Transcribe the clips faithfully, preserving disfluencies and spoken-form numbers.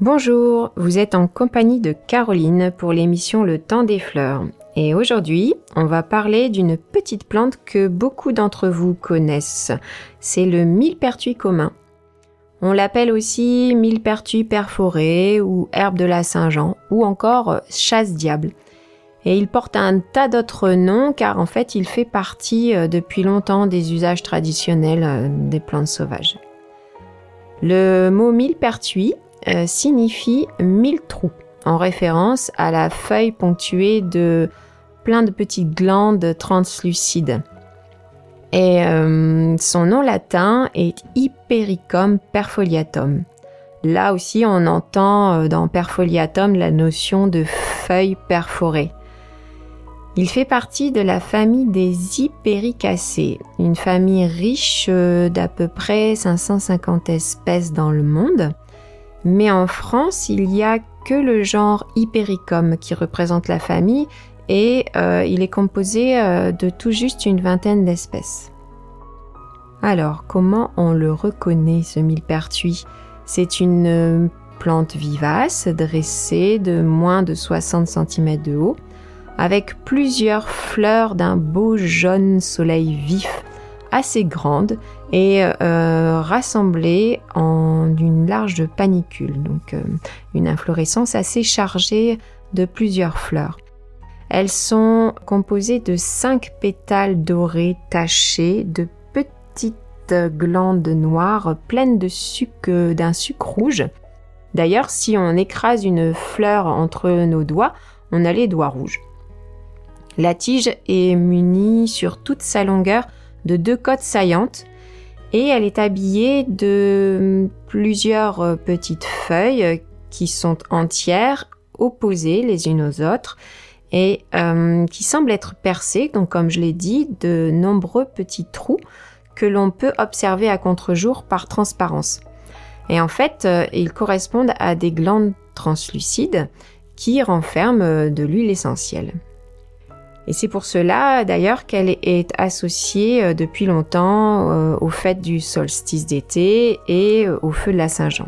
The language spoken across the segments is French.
Bonjour, vous êtes en compagnie de Caroline pour l'émission Le Temps des Fleurs. Et aujourd'hui, on va parler d'une petite plante que beaucoup d'entre vous connaissent. C'est le millepertuis commun. On l'appelle aussi millepertuis perforé ou herbe de la Saint-Jean ou encore chasse-diable. Et il porte un tas d'autres noms car en fait il fait partie depuis longtemps des usages traditionnels des plantes sauvages. Le mot millepertuis euh, signifie mille trous en référence à la feuille ponctuée de plein de petites glandes translucides. Et euh, son nom latin est Hypericum perfoliatum. Là aussi on entend dans perfoliatum la notion de feuille perforée. Il fait partie de la famille des Hypericacées, une famille riche d'à peu près cinq cent cinquante espèces dans le monde. Mais en France, il n'y a que le genre Hypericum qui représente la famille et euh, il est composé euh, de tout juste une vingtaine d'espèces. Alors, comment on le reconnaît, ce millepertuis ? C'est une plante vivace, dressée de moins de soixante centimètres de haut, avec plusieurs fleurs d'un beau jaune soleil vif, assez grandes et euh, rassemblées en une large panicule, donc euh, une inflorescence assez chargée de plusieurs fleurs. Elles sont composées de cinq pétales dorés tachés de petites glandes noires pleines de sucre, d'un sucre rouge. D'ailleurs, si on écrase une fleur entre nos doigts, on a les doigts rouges. La tige est munie sur toute sa longueur de deux côtes saillantes et elle est habillée de plusieurs petites feuilles qui sont entières, opposées les unes aux autres et euh, qui semblent être percées, donc comme je l'ai dit, de nombreux petits trous que l'on peut observer à contre-jour par transparence. Et en fait, euh, ils correspondent à des glandes translucides qui renferment de l'huile essentielle. Et c'est pour cela d'ailleurs qu'elle est associée depuis longtemps euh, aux fêtes du solstice d'été et au feu de la Saint-Jean.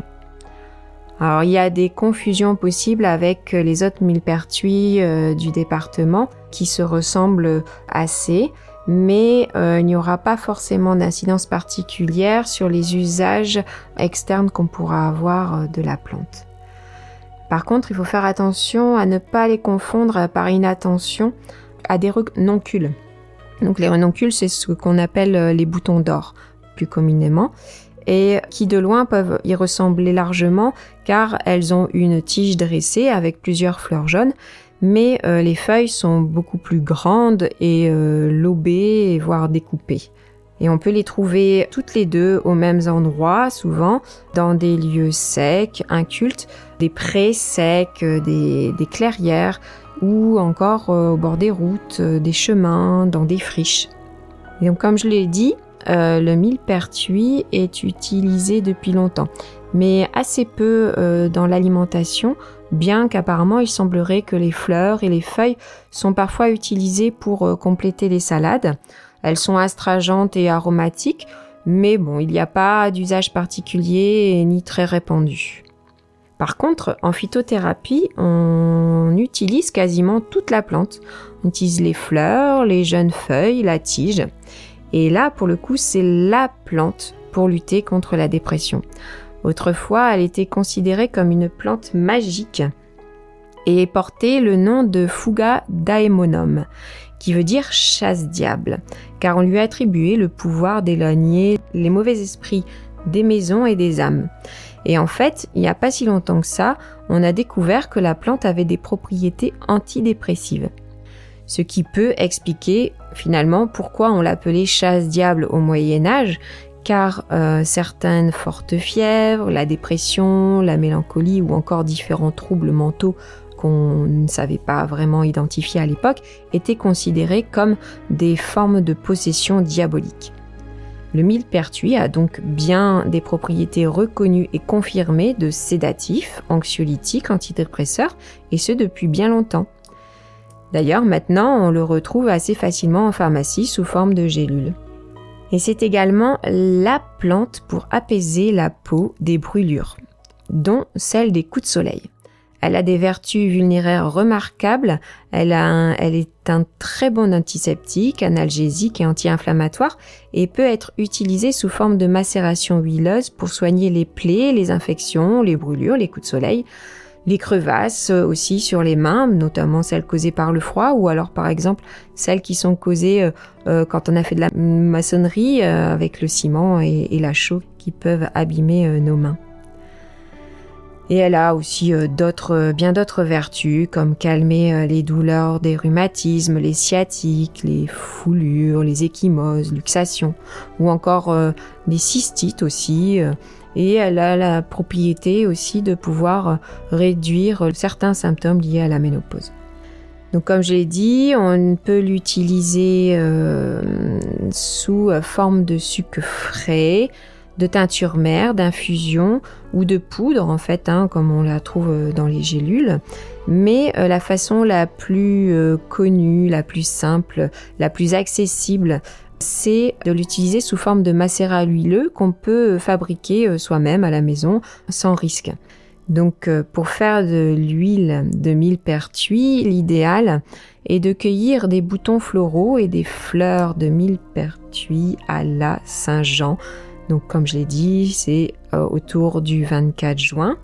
Alors il y a des confusions possibles avec les autres millepertuis euh, du département qui se ressemblent assez, mais euh, il n'y aura pas forcément d'incidence particulière sur les usages externes qu'on pourra avoir de la plante. Par contre, il faut faire attention à ne pas les confondre par inattention à des renoncules. Donc les renoncules, c'est ce qu'on appelle les boutons d'or, plus communément, et qui de loin peuvent y ressembler largement car elles ont une tige dressée avec plusieurs fleurs jaunes, mais euh, les feuilles sont beaucoup plus grandes et euh, lobées, voire découpées. Et on peut les trouver toutes les deux aux mêmes endroits, souvent dans des lieux secs, incultes, des prés secs, des, des clairières, ou encore euh, au bord des routes, euh, des chemins, dans des friches. Et donc, comme je l'ai dit, euh, le millepertuis est utilisé depuis longtemps, mais assez peu euh, dans l'alimentation, bien qu'apparemment il semblerait que les fleurs et les feuilles sont parfois utilisées pour euh, compléter les salades. Elles sont astringentes et aromatiques, mais bon, il n'y a pas d'usage particulier ni très répandu. Par contre, en phytothérapie, on utilise quasiment toute la plante. On utilise les fleurs, les jeunes feuilles, la tige. Et là, pour le coup, c'est la plante pour lutter contre la dépression. Autrefois, elle était considérée comme une plante magique et portait le nom de Fuga daemonum, qui veut dire chasse-diable, car on lui a attribué le pouvoir d'éloigner les mauvais esprits des maisons et des âmes. Et en fait, il n'y a pas si longtemps que ça, on a découvert que la plante avait des propriétés antidépressives. Ce qui peut expliquer finalement pourquoi on l'appelait chasse-diable au Moyen-Âge, car euh, certaines fortes fièvres, la dépression, la mélancolie ou encore différents troubles mentaux qu'on ne savait pas vraiment identifier à l'époque étaient considérés comme des formes de possession diabolique. Le millepertuis a donc bien des propriétés reconnues et confirmées de sédatif, anxiolytique, antidépresseur, et ce depuis bien longtemps. D'ailleurs, maintenant, on le retrouve assez facilement en pharmacie sous forme de gélules. Et c'est également la plante pour apaiser la peau des brûlures. dont celle des coups de soleil. Elle a des vertus vulnéraires remarquables. Elle, a un, elle est un très bon antiseptique, analgésique et anti-inflammatoire et peut être utilisée sous forme de macération huileuse pour soigner les plaies, les infections, les brûlures, les coups de soleil, les crevasses aussi sur les mains, notamment celles causées par le froid ou alors par exemple celles qui sont causées euh, quand on a fait de la maçonnerie euh, avec le ciment et, et la chaux qui peuvent abîmer euh, nos mains. Et elle a aussi euh, d'autres, bien d'autres vertus, comme calmer euh, les douleurs des rhumatismes, les sciatiques, les foulures, les ecchymoses, luxations, ou encore euh, des cystites aussi. Euh, et elle a la propriété aussi de pouvoir euh, réduire certains symptômes liés à la ménopause. Donc comme je l'ai dit, on peut l'utiliser euh, sous forme de sucre frais, de teinture mère, d'infusion ou de poudre en fait, hein, comme on la trouve dans les gélules. Mais euh, la façon la plus euh, connue, la plus simple, la plus accessible, c'est de l'utiliser sous forme de macérat huileux qu'on peut fabriquer euh, soi-même à la maison sans risque. Donc euh, pour faire de l'huile de millepertuis, l'idéal est de cueillir des boutons floraux et des fleurs de millepertuis à la Saint-Jean. Donc comme je l'ai dit, c'est euh, autour du vingt-quatre juin.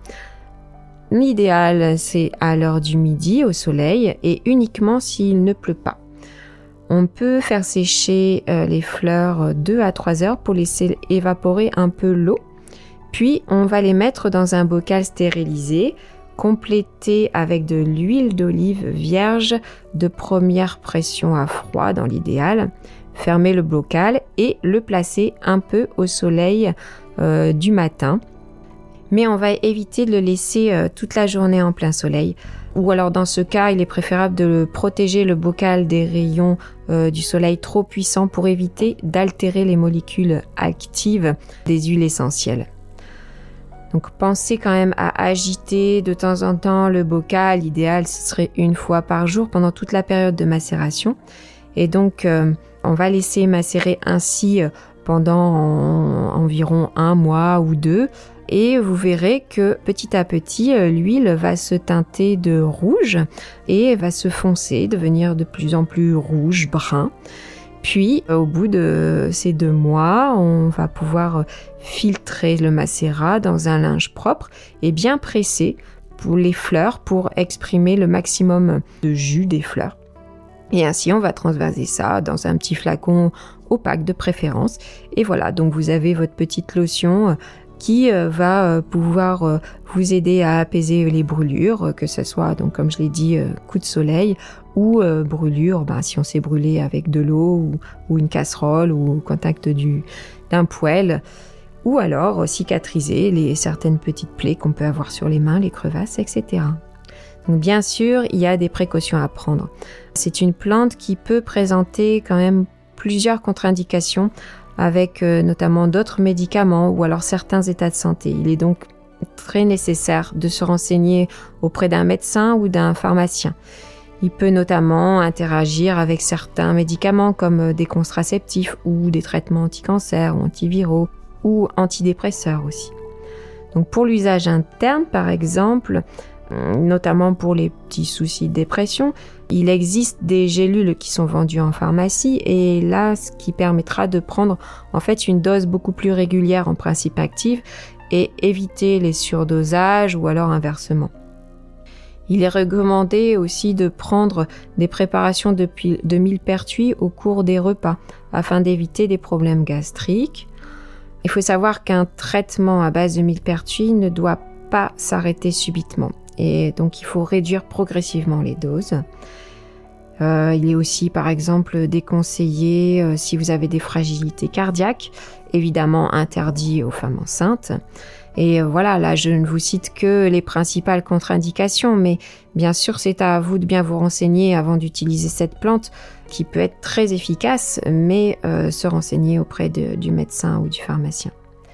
L'idéal, c'est à l'heure du midi au soleil et uniquement s'il ne pleut pas. On peut faire sécher euh, les fleurs deux à trois heures pour laisser évaporer un peu l'eau. Puis on va les mettre dans un bocal stérilisé, complété avec de l'huile d'olive vierge de première pression à froid dans l'idéal. Fermer le bocal et le placer un peu au soleil euh, du matin. Mais on va éviter de le laisser euh, toute la journée en plein soleil. Ou alors dans ce cas, il est préférable de protéger le bocal des rayons euh, du soleil trop puissants pour éviter d'altérer les molécules actives des huiles essentielles. Donc pensez quand même à agiter de temps en temps le bocal. L'idéal, ce serait une fois par jour pendant toute la période de macération. Et donc, euh, on va laisser macérer ainsi pendant en, environ un mois ou deux. Et vous verrez que petit à petit, l'huile va se teinter de rouge et va se foncer, devenir de plus en plus rouge, brun. Puis, au bout de ces deux mois, on va pouvoir filtrer le macérat dans un linge propre et bien pressé pour les fleurs pour exprimer le maximum de jus des fleurs. Et ainsi, on va transvaser ça dans un petit flacon opaque de préférence. Et voilà, donc vous avez votre petite lotion qui va pouvoir vous aider à apaiser les brûlures, que ce soit, donc comme je l'ai dit, coup de soleil ou brûlure, ben, si on s'est brûlé avec de l'eau ou, ou une casserole ou au contact du, d'un poêle, ou alors cicatriser les certaines petites plaies qu'on peut avoir sur les mains, les crevasses, et cetera. Donc bien sûr, il y a des précautions à prendre. C'est une plante qui peut présenter quand même plusieurs contre-indications avec euh, notamment d'autres médicaments ou alors certains états de santé. Il est donc très nécessaire de se renseigner auprès d'un médecin ou d'un pharmacien. Il peut notamment interagir avec certains médicaments comme des contraceptifs ou des traitements anti-cancer ou antiviraux ou antidépresseurs aussi. Donc pour l'usage interne par exemple, notamment pour les petits soucis de dépression, il existe des gélules qui sont vendues en pharmacie et là, ce qui permettra de prendre en fait une dose beaucoup plus régulière en principe actif et éviter les surdosages ou alors inversement. Il est recommandé aussi de prendre des préparations de, de millepertuis au cours des repas afin d'éviter des problèmes gastriques. Il faut savoir qu'un traitement à base de millepertuis ne doit pas s'arrêter subitement. Et donc, il faut réduire progressivement les doses. Euh, il est aussi, par exemple, déconseillé euh, si vous avez des fragilités cardiaques, évidemment interdit aux femmes enceintes. Et euh, voilà, là, je ne vous cite que les principales contre-indications, mais bien sûr, c'est à vous de bien vous renseigner avant d'utiliser cette plante qui peut être très efficace, mais euh, se renseigner auprès de, du médecin ou du pharmacien.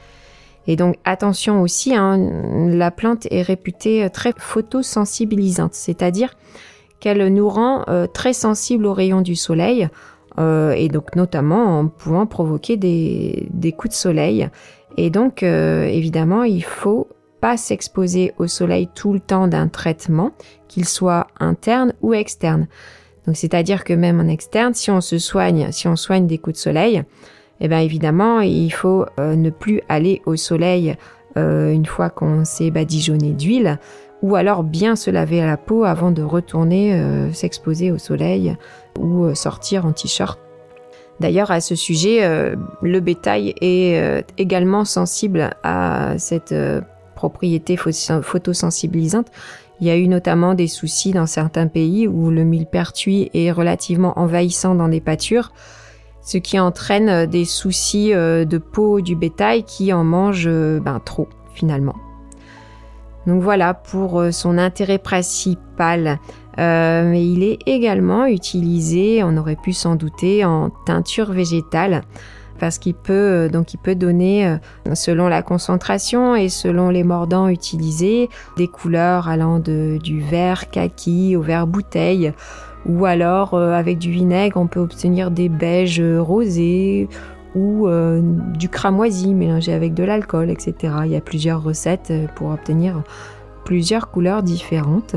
Et donc attention aussi, hein, la plante est réputée très photosensibilisante, c'est-à-dire qu'elle nous rend euh, très sensibles aux rayons du soleil euh, et donc notamment en pouvant provoquer des, des coups de soleil. Et donc euh, évidemment, il faut pas s'exposer au soleil tout le temps d'un traitement, qu'il soit interne ou externe. Donc, c'est-à-dire que même en externe, si on se soigne, si on soigne des coups de soleil, eh bien évidemment, il faut euh, ne plus aller au soleil euh, une fois qu'on s'est badigeonné d'huile, ou alors bien se laver la peau avant de retourner euh, s'exposer au soleil ou euh, sortir en t-shirt. D'ailleurs, à ce sujet, euh, le bétail est euh, également sensible à cette euh, propriété photosensibilisante. Il y a eu notamment des soucis dans certains pays où le millepertuis est relativement envahissant dans des pâtures, ce qui entraîne des soucis euh, de peau du bétail qui en mange euh, ben, trop finalement. Donc voilà pour son intérêt principal. Euh, mais il est également utilisé, on aurait pu s'en douter, en teinture végétale parce qu'il peut, donc il peut donner, selon la concentration et selon les mordants utilisés, des couleurs allant de, du vert kaki au vert bouteille, ou alors euh, avec du vinaigre on peut obtenir des beiges rosés ou euh, du cramoisi mélangé avec de l'alcool, et cetera. Il y a plusieurs recettes pour obtenir plusieurs couleurs différentes.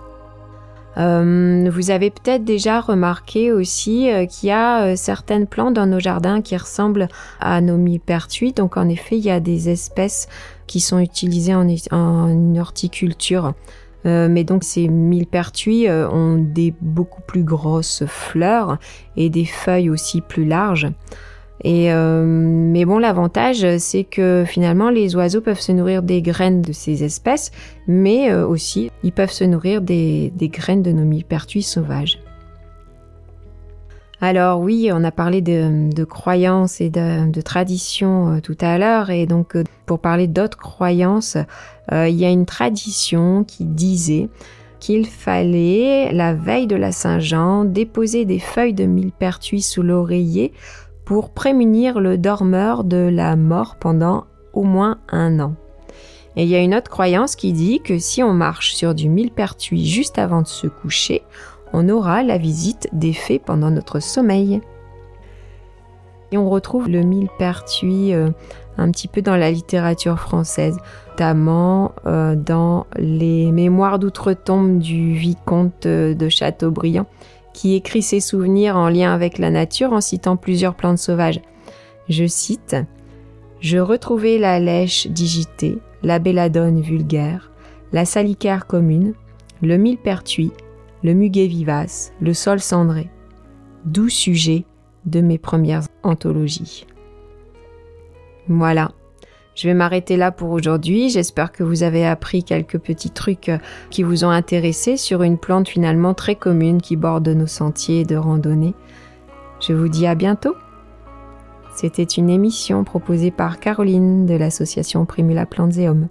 Euh, vous avez peut-être déjà remarqué aussi euh, qu'il y a euh, certaines plantes dans nos jardins qui ressemblent à nos millepertuis. Donc en effet, il y a des espèces qui sont utilisées en, en horticulture. Euh, mais donc ces millepertuis euh, ont des beaucoup plus grosses fleurs et des feuilles aussi plus larges. Et euh, mais bon, l'avantage, c'est que finalement, les oiseaux peuvent se nourrir des graines de ces espèces, mais euh, aussi, ils peuvent se nourrir des, des graines de nos millepertuis sauvages. Alors oui, on a parlé de, de croyances et de, de traditions euh, tout à l'heure, et donc euh, pour parler d'autres croyances, euh, il y a une tradition qui disait qu'il fallait, la veille de la Saint-Jean, déposer des feuilles de millepertuis sous l'oreiller pour prémunir le dormeur de la mort pendant au moins un an. Et il y a une autre croyance qui dit que si on marche sur du millepertuis juste avant de se coucher, on aura la visite des fées pendant notre sommeil. Et on retrouve le millepertuis euh, un petit peu dans la littérature française, notamment euh, dans les mémoires d'outre-tombe du vicomte de Chateaubriand, qui écrit ses souvenirs en lien avec la nature en citant plusieurs plantes sauvages. Je cite « Je retrouvai la lèche digitée, la belladone vulgaire, la salicaire commune, le millepertuis, le muguet vivace, le sol cendré, doux sujet de mes premières anthologies. » Voilà. Je vais m'arrêter là pour aujourd'hui. J'espère que vous avez appris quelques petits trucs qui vous ont intéressé sur une plante finalement très commune qui borde nos sentiers de randonnée. Je vous dis à bientôt. C'était une émission proposée par Caroline de l'association Primula Planteum.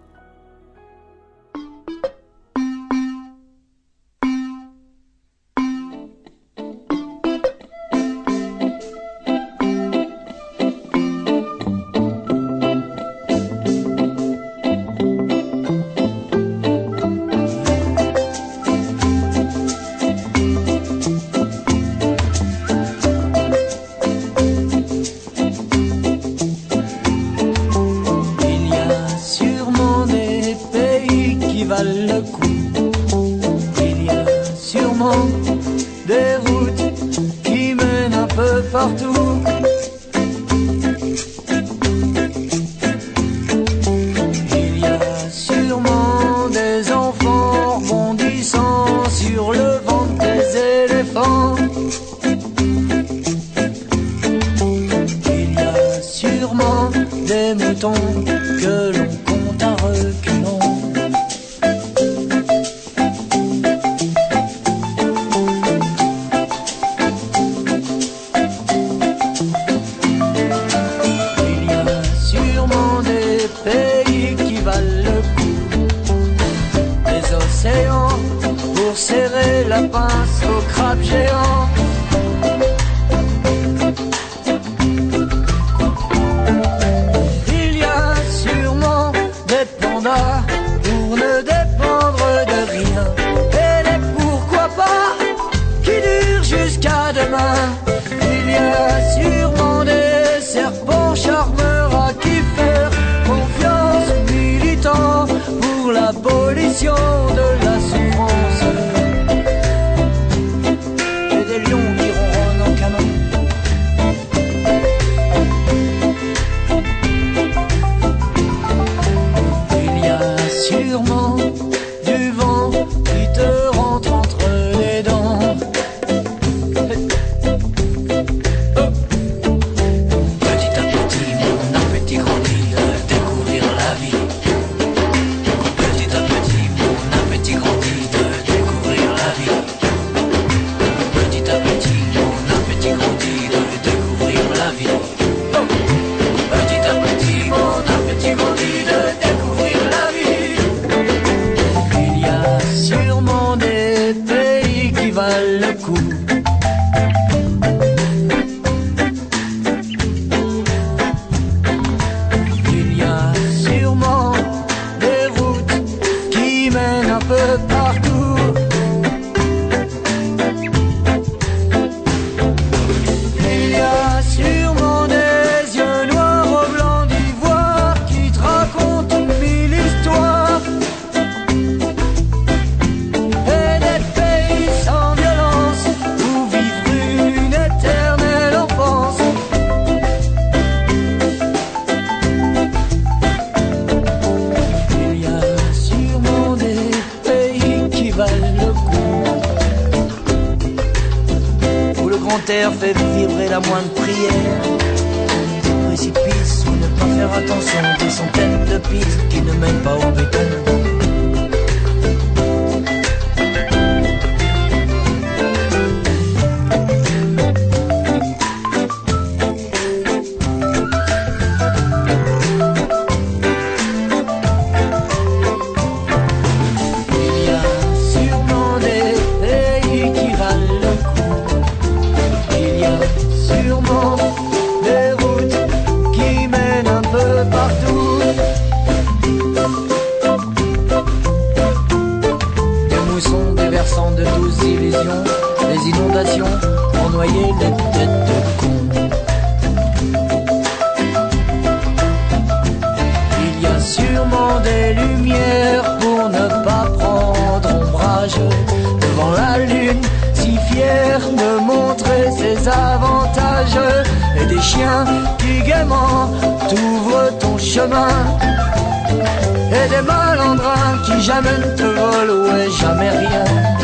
Le coup. Il y a sûrement des routes qui mènent un peu partout. Il y a sûrement des enfants rebondissant sur le ventre des éléphants. Il y a sûrement des moutons que l'on compte à reculons. Pour serrer la pince au crabe géant. Il y a sûrement des pandas pour ne dépendre de rien, et les pourquoi pas qui durent jusqu'à demain. Il y a sûrement des serpents charmeurs à qui faire confiance, militants l'expression de la souffrance et des lions qui ronronnent en canon. Il y a sûrement du vent qui te rentre entre les dents. Petit à petit, mon appétit grandit de découvrir la vie. Petit à petit, mon appétit grandit de découvrir la vie. Petit à petit, mon appétit grandit de découvrir la vie. Petit à petit, mon appétit grandit de découvrir la vie. Il y a sûrement des pays qui valent le coup. Il y a sûrement des routes qui mènent un peu partout. Il y a sûrement des yeux noirs au blanc d'ivoire qui te racontent mille histoires. Et des pays sans violence où vivre une éternelle enfance. Il y a sûrement des pays qui valent le coup, où le grand air fait vibrer la moindre prière. Des précipices où ne pas faire attention, des centaines de pistes qui ne mènent pas au béton. Il y a sûrement des pays qui valent le coup. Il y a sûrement des routes qui mènent un peu partout. Des moussons, des versants de douces illusions, des inondations pour noyer les têtes de cons. Il y a sûrement des lumières pour ne pas prendre ombrage devant la lune, si fière de montrer ses avantages. Et des chiens qui gaiement t'ouvrent ton chemin. Et des malandrins qui jamais ne te volent, ouais, jamais rien.